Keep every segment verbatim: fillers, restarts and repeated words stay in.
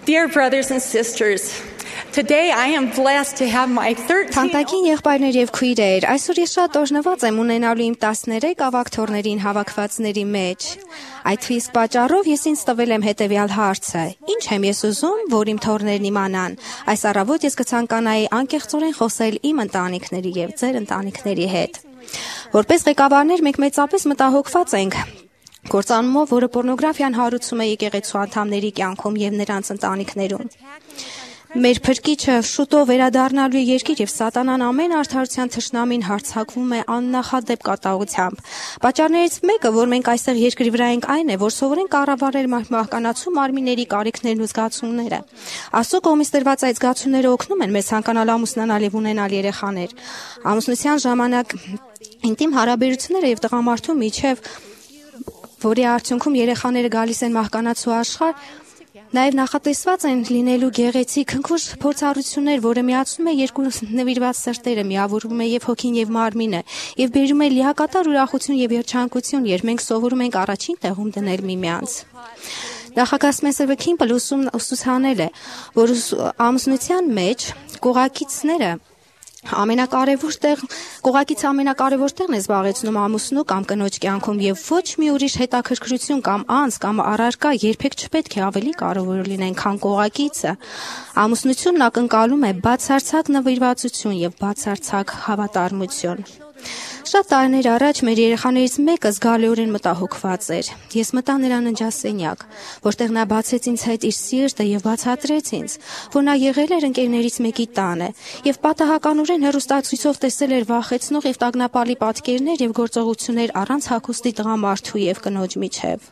Dear brothers and sisters, today I am blessed to have my thirteen Թանկագին եղբայրներ եւ քույրեր, այսօր ես շատ օրհնված եմ ունենալու իմ տասներեք ավագթորներին հավաքվածների մեջ։ Այդ իսկ պատճառով ես ինձ տվել եմ հետեւյալ հարցը. Ինչ եմ ես ուզում, որ իմ թորներն իմանան։ Այս առավոտ ես կցանկանայի անկեղծորեն խոսել իմ ընտանիքների եւ ձեր ընտանիքների հետ։ Որպես ղեկավարներ մենք մեծապես մտահոգված ենք գործանումով, որը պորնոգրաֆիան հարուցում է եկեղեցու անդամների կյանքում եւ նրանց ընտանիքներում։ Մեր փրկիչը շուտով վերադառնալու է երկիր եւ սատանան ամեն արդարության թշնամին հարձակվում է աննախադեպ կատաղությամբ։ Պատճառներից մեկը, որ մենք այստեղ երկրի վրա ենք, այն է, որ սովորեն կառավարել մահկանացու մարմինների կարիքներն ու զգացումները։ Աստծո կողմից տրված այդ զգացումները օգնում են մեզ ցանկանալ ամուսնանալ եւ ունենալ երեխաներ։ Ամուսնության ժամանակ ինտիմ հարաբերությունները եւ տղամարդու միջև, որի արդյունքում երեխաները գալիս են մահկանացու աշխարհ, նաև նախատեսված են լինելու գեղեցիկ քնքուշ փորձառություններ, որը միացնում է երկու նվիրված սրտերը, միավորում է եւ հոգին եւ մարմինը, եւ բերում է լիակատար ուրախություն եւ երջանկություն, երբ մենք սովորում ենք առաջին տեղում դնել միմյանց։ Նախագահ Սպենսեր Քիմբլը ուսուցանել է, որ ամուսնության մեջ կողակիցները ամենակարևոր տեղ, կողակից ամենակարևոր տեղն է զբաղեցնում ամուսնու կամ կնոջ կյանքում եւ ոչ մի ուրիշ հետաքրքրություն կամ անձ կամ առարկա երբեք չպետք է ավելի կարևոր լինեն, քան կողակիցը։ Ամուսնությունն ակնկալում է բացարձակ նվիրվածություն եւ բացարձակ հավատարմություն։ Շատ տարիներ առաջ մեր երեխաներից մեկը զգալիորեն մտահոգված էր։ Ես մտա նրա ննջասենյակ, որտեղ նա բացեց ինձ հետ իր սիրտը եւ բացատրեց ինձ, որ նա եղել էր ընկերներից մեկի տանը եւ պատահականորեն հեռուստացույցով տեսել էր վախեցնող եւ տագնապալի պատկերներ եւ գործողություններ առանց հագուստի տղամարդու եւ կնոջ միջև։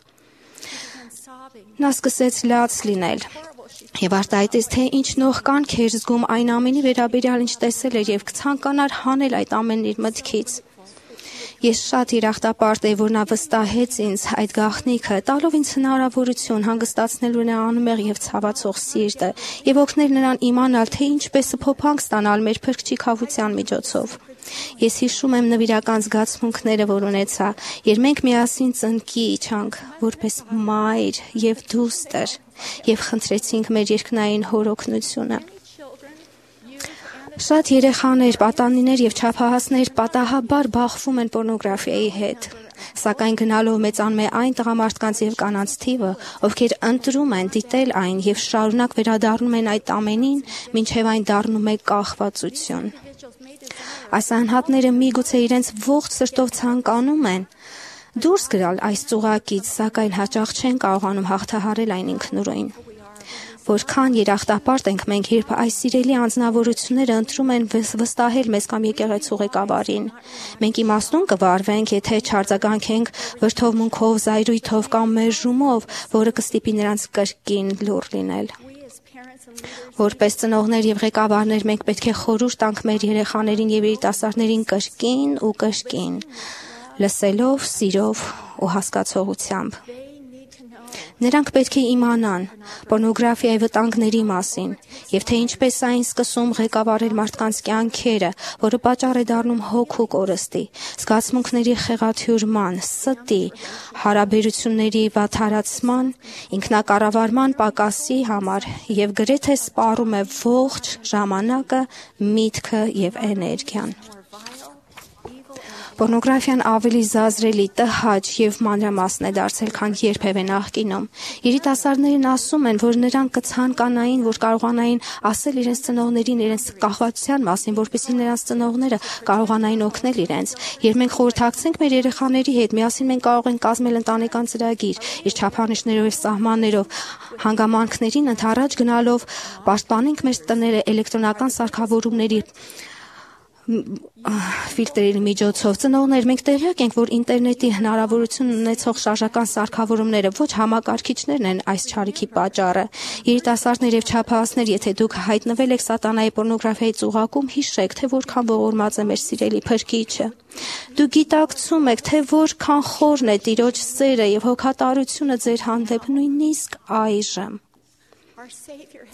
Նա սկսեց լաց լինել եւ արտահայտեց, թե ինչ նողկանք էր զգում այն ամենի վերաբերյալ, ինչ տեսել էր եւ կցանկանար հանել այդ ամենն իր մտքից։ Ես շատ երախտապարտ էի, որ նա վստահեց ինձ այդ գաղտնիքը, տալով ինձ հնարավորություն հանգստացնելու նրա անմեղ եւ ցավացող սիրտը եւ օգնել նրան իմանալ, թե ինչպես փոփանք ստանալ մեր փրկչի քավության միջոցով։ Ես հիշում եմ նվիրական զգացմունքները, որ ունեցա, երբ մենք միասին ծնկի իջանք, որպես մայր եւ դուստր, եւ խնդրեցինք մեր երկնային հոր օգնությունը։ Շատ երեխաներ, պատանիներ եւ չափահասներ պատահաբար բախվում են պորնոգրաֆիայի հետ, սակայն գնալով մեծանում է այն տղամարդկանց եւ կանանց թիվը, ովքեր ընտրում են դիտել այն եւ շարունակ վերադառնում են այդ ամենին, մինչեւ այն դառնում է կախվածություն։ Այս անհատները միգուցե իրենց ողջ սրտով ցանկանում են դուրս գալ այս ծուղակից, սակայն հաճախ չեն կարողանում հաղթահարել այն ինքնուրույն։ Որքան երախտապարտ ենք մենք, երբ այս սիրելի անձնավորությունները ընտրում են վստահել մեզ կամ եկեղեցու ղեկավարին։ Մենք իմաստուն կվարվենք, եթե չարձագանքենք վրդովմունքով, զայրույթով կամ մերժումով, որը կստիպի նրանց կրկին լուռ լինել։ Որպես ծնողներ եւ ղեկավարներ մենք պետք է խորհուրդ տանք մեր երեխաներին եւ երիտասարդներին կրկին ու կրկին, լսելով, սիրով ու հասկացողությամբ։ Նրանք պետք է իմանան պորնոգրաֆիայի վտանգների մասին եւ թե ինչպես այն սկսում ղեկավարել մարդկանց կյանքերը, որը պատճառ է դառնում հոգու կորստի, զգացմունքների խեղաթյուրման, ստի, հարաբերությունների վատթարացման, ինքնակառավարման պակասի համար եւ գրեթե սպառում է ողջ ժամանակը, միտքը եւ էներգիան։ Պորնոգրաֆիան ավելի զազրելի, տհաճ եւ մանրամասն է դարձել, քան երբևէ նախկինում։ Երիտասարդներն ասում են, որ նրանք կցանկանային, որ կարողանային ասել իրենց ծնողներին իրենց կախվածության մասին, որպեսզի նրանց ծնողները կարողանային օգնել իրենց։ Երբ մենք խորհրդակցենք մեր երեխաների հետ, միասին մենք կարող ենք կազմել ընտանեկան ծրագիր, իր չափանիշներով եւ սահմաններով, հանգամանքներին ընդառաջ գնալով պաշտպանենք մեր տները էլեկտրոնական սարքավորումների ֆիլտրերի միջոցով։ Ծնողներ, մենք տեղյակ ենք, որ ինտերնետի հնարավորություն ունեցող շարժական սարքավորումները ոչ համակարգիչներն են այս չարիքի պատճառը։ Երիտասարդներ եւ չափահասներ, եթե դուք հայտնվել եք սատանայի պորնոգրաֆիայի ծուղակում, հիշեք, թե որքան ողորմած է մեր սիրելի փրկիչը։ Դուք գիտակցում եք, թե որքան խորն է Տիրոջ սերը եւ հոգատարությունը ձեր հանդեպ նույնիսկ այժմ։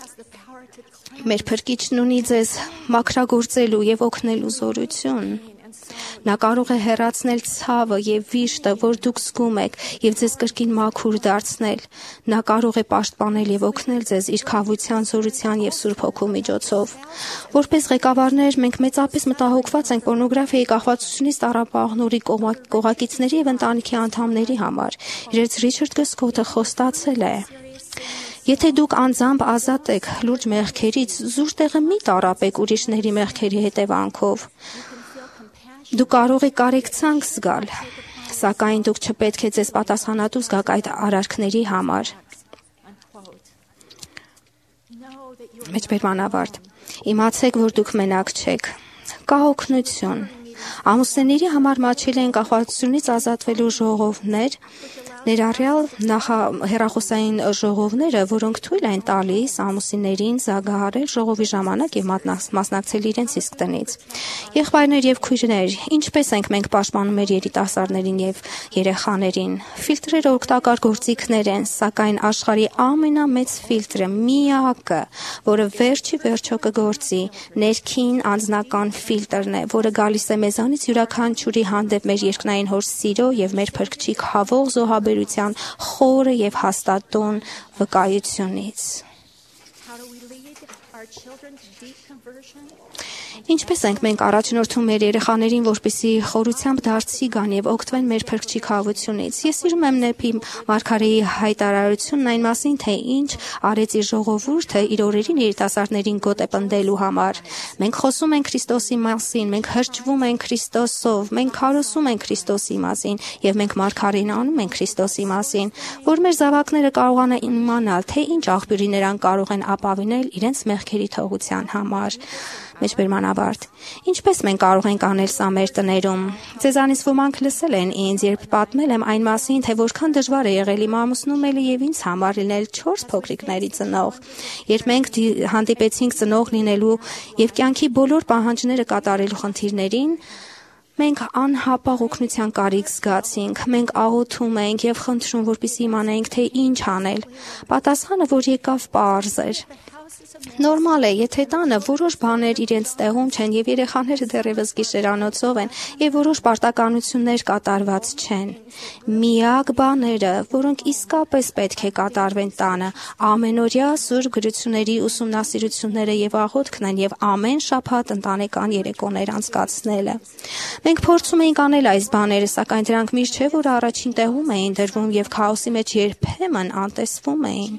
Մեր փրկիչն ունի ձեզ մաքրագործելու եւ օգնելու զորություն։ Նա կարող է հեռացնել ցավը եւ վիշտը, որ դուք զգում եք, եւ ձեզ կրկին մաքուր դարձնել։ Նա կարող է պաշտպանել եւ օգնել ձեզ իր քավության, զորության եւ Սուրբ Հոգու միջոցով։ Որպես ղեկավարներ, մենք մեծապես մտահոգված ենք պորնոգրաֆիայի կախվածությունից տառապողների կողակիցների եւ ընտանիքի անդամների համար։ Իրենց Ռիչարդ Գսկոթը խոստացել է. Եթե դուք անձամբ ազատ եք լուրջ մեղքերից, զուր տեղը մի տառապեք ուրիշների մեղքերի հետևանքով։ Դուք կարող եք կարեկցանք զգալ, սակայն դուք չպետք է ձեզ պատասխանատու զգաք այդ արարքների համար։ Մեջբերման ավարտ։ Իմացեք, որ դուք մենակ չեք։ Կա օգնություն։ Ամուսնների համար մաչել են կախվածությունից ազատվելու ժողովներ, ներառյալ հեռախոսային ժողովները, որոնք թույլ են տալիս ամուսիններին զանգահարել ժողովի ժամանակ եւ մասնակցել իրենց իսկ տնից։ Եղբայրներ եւ քույրեր, ինչպես ենք մենք պաշտպանում մեր երիտասարդներին եւ երեխաներին։ Ֆիլտրերը օգտակար գործիքներ են, սակայն աշխարհի ամենամեծ ֆիլտրը, միակը, որը վերջի վերջո կգործի, ներքին անձնական ֆիլտրն է, որը գալիս է մեզանից յուրաքանչյուրի հանդեպ մեր երկնային հոր սիրո եւ մեր փրկչի հավող զոհաբերության խորը եւ հաստատուն վկայությունից։ Ինչպես ենք մենք առաջնորդում մեր երեխաներին, որպեսզի խորությամբ դարձի գան եւ օգտվեն մեր փրկչի քավությունից։ Ես սիրում եմ Նեպի Մարգարեի հայտարարությունն այն մասին, թե ինչ արեց իր ժողովուրդը իր օրերին երիտասարդներին գոտ է պնդելու համար։ Մենք խոսում ենք Քրիստոսի մասին, մենք հրճվում ենք Քրիստոսով, մենք քարոզում ենք Քրիստոսի մասին եւ մենք Մարգարեին անում ենք Քրիստոսի մասին, որ մեր զավակները կարողանան իմանալ, թե ինչ աղբյուրի նրանք կարող են ապավինել իրենց մեղքերի թողության համար։ Մեջբերման ավարտ։ Ինչպես մենք կարող ենք անել սա մեր տներում։ Ձեզանից ոմանք լսել են ինձ, երբ պատմել եմ այն մասին, թե որքան դժվար է եղել իմ ամուսնու մելը եւ ինձ համար լինել չորս փոքրիկների ծնող։ Երբ մենք հանդիպեցինք ծնող լինելու եւ կյանքի բոլոր պահանջները կատարելու խնդիրներին, մենք անհապաղ օգնության կարիք զգացինք։ Մենք աղոթում ենք եւ խնդրում, որպեսզի իմանայինք, թե ինչ անել։ Պատասխանը, որ եկավ, պարզ էր։ Նորմալ է, եթե տանը որոշ բաներ իրենց տեղում չեն եւ երեխաները դեռևս գիշերանոցով են եւ որոշ պարտականություններ կատարված չեն։ Միակ բաները, որոնք իսկապես պետք է կատարվեն տանը, ամենօրյա Սուրբ գրությունների ուսումնասիրությունները եւ աղոթքն են եւ ամեն շաբաթ ընտանեկան երեկոներ անցկացնելը։ Մենք փորձում էինք անել այս բաները, սակայն դրանք միշտ չէ, որ առաջին տեղում էին դրվում եւ քաոսի մեջ երբեմն անտեսվում էին։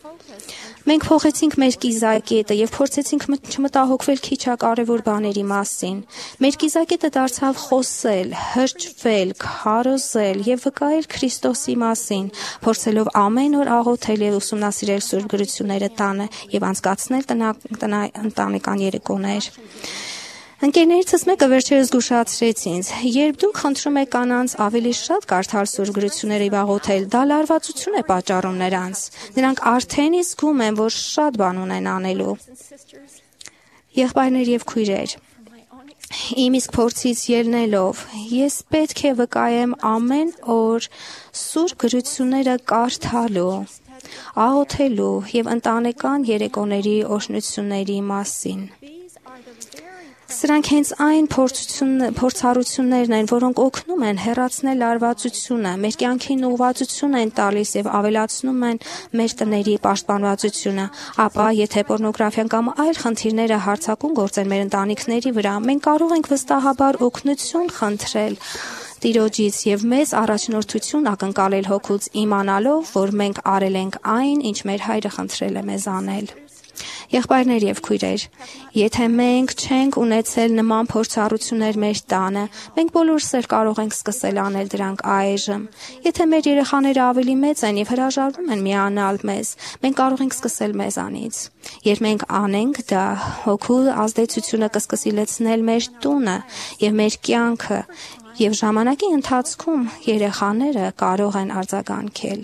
Մենք փոխեցինք մեր կիզակետը եւ փորձեցինք չմտահոգվել քիչակարևոր բաների մասին։ Մեր կիզակետը դարձավ խոսել, հրճվել, քարոզել եւ վկայել Քրիստոսի մասին, փորձելով ամեն օր աղոթել եւ ուսումնասիրել Սուրբ գրությունները տանը եւ անցկացնել ընտանեկան երեկոներ։ Ընկերներիցս մեկը վերջերս զգուշացրեց ինձ. երբ դուք խնդրում եք կանանց ավելի շատ կարդալ Սուրբ գրությունները եւ աղոթել, դա լարվածություն է պատճառում նրանց։ Նրանք արդեն իսկ զգում են, որ շատ բան ունեն անելու։ Եղբայրներ եւ քույրեր, իմ իսկ փորձից ելնելով, ես պետք է վկայեմ ամեն օր Սուրբ գրությունները կարդալու, աղոթելու եւ ընտանեկան երեկոների օրհնությունների մասին։ Սրանք հենց այն փորձառություններն են, որոնք օգնում են հեռացնել լարվածությունը, մեր կյանքին ուղղվածություն են տալիս եւ ավելացնում են մեր տների պաշտպանվածությունը, ապա եթե պորնոգրաֆիան կամ այլ խնդիրները հարձակում գործեն մեր ընտանիքների վրա, մենք կարող ենք վստահաբար օգնություն խնդրել Տիրոջից եւ մեզ առաջնորդություն ակնկալել Հոգուց, իմանալով, որ մենք արել ենք այն, ինչ մեր Հայրը խնդրել է մեզ անել։ Եղբայրներ եւ քույրեր, եթե մենք չենք ունեցել նման փորձառություններ մեր տանը, մենք բոլորս էլ կարող ենք սկսել անել դրանք այժմ։ Եթե մեր երեխաները ավելի մեծ են եւ հրաժարվում են միանալ մեզ, մենք կարող ենք սկսել մեզանից։ Երբ մենք անենք դա, Հոգու ազդեցությունը կսկսի լցնել մեր տունը եւ մեր կյանքը, եւ ժամանակի ընթացքում երեխաները կարող են արձագանքել։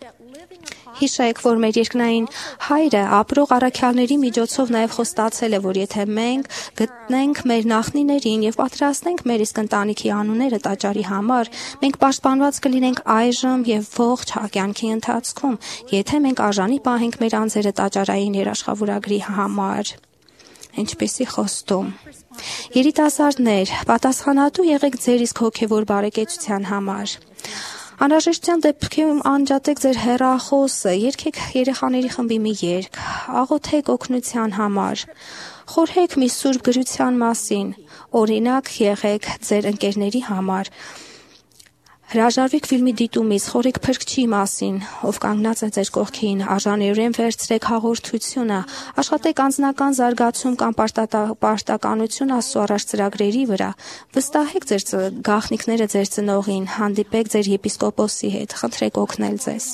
Հիշեք, որ մեր երկնային Հայրը ապրող առաքյալների միջոցով նաև խոստացել է, որ եթե մենք գտնենք մեր նախնիներին եւ պատրաստենք մեր իսկ ընտանիքի անունները տաճարի համար, մենք պաշտպանված կլինենք այժմ եւ ողջ կյանքի ընթացքում, եթե մենք արժանի պահենք մեր անձերը տաճարային երաշխավորագրի համար։ ինչպեսի խոստում։ Երիտասարդներ, պատասխանատու եղեք ձեր իսկ հոգևոր բարեկեցության համար։ Անհրաժեշտության դեպքում անջատեք ձեր հեռախոսը, երգեք երեխաների խմբի մի երգ, աղոթեք օգնության համար, խորհեք մի սուրբ գրության մասին, օրինակ եղեք ձեր ընկերների համար։ Հրաժարվեք ֆիլմի դիտումից, խորհեք փրկչի մասին, ով կանգնած է ձեր կողքին, արժանիորեն վերցրեք հաղորդությունը, աշխատեք անձնական զարգացում կամ պարտականություն Աստծո առաջ ծրագրերի վրա, վստահեք ձեր գաղտնիքները ձեր ծնողին, հանդիպեք ձեր եպիսկոպոսի հետ, խնդրեք օգնել ձեզ։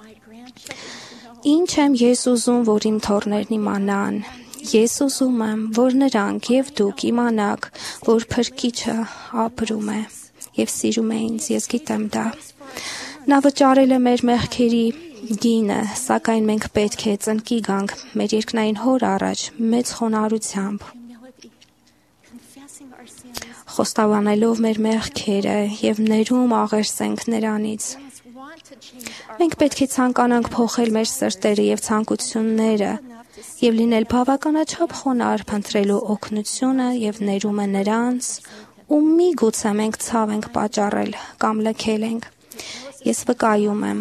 Ինչ եմ ես ուզում, որ իմ թոռներն իմանան։ Ես ուզում եմ, որ նրանք եւ դուք իմանաք, որ Փրկիչը ապրում է եւ սիրում է ինձ, ես գիտեմ դա։ Նա վճարել է մեր մեղքերի գինը, սակայն մենք պետք է ծնկի գանք մեր երկնային Հոր առաջ մեծ խոնարհությամբ, խոստովանելով մեր մեղքերը եւ ներում աղերսենք նրանից։ Մենք պետք է ցանկանանք փոխել մեր սրտերը եւ ցանկությունները եւ լինել բավականաչափ խոնարհ փնտրելու օգնությունը եւ ներումը նրանց, ու միգուցե մենք ցավ ենք պատճառել կամ լքել ենք։ Ես վկայում եմ,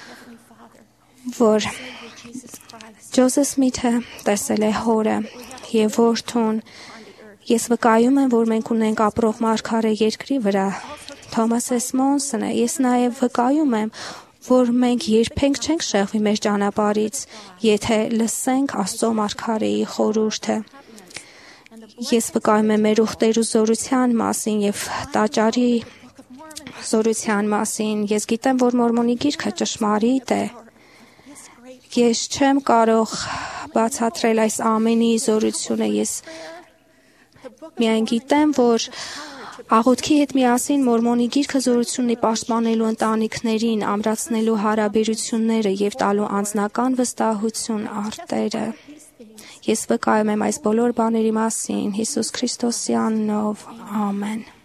որ Ջոզեֆ Սմիթը տեսել է Հորը եւ Որդուն։ Ես վկայում եմ, որ մենք ունենք ապրող մարգարե երկրի վրա Թոմաս Էսմոնսոնը։ Ես նաեւ վկայում եմ, որ մենք երբեք չենք շեղվի մեր ճանապարհից, եթե լսենք Աստծո մարգարեի խորհուրդը։ Ես վկայում եմ մեր ուխտերու զորության մասին եւ տաճարի զորության մասին։ Ես գիտեմ, որ Մորմոնի գիրքը ճշմարիտ է։ Ես չեմ կարող բացատրել այս ամենի զորությունը։ Ես միայն գիտեմ, որ աղոթքի հետ միասին Մորմոնի գիրքը զորություն ունի պաշտպանելու ընտանիքներին, ամրացնելու հարաբերությունները եւ տալու անձնական վստահություն արտերը։ Ես վկայում եմ այս բոլոր բաների մասին Հիսուս Քրիստոսի անունով, ամեն։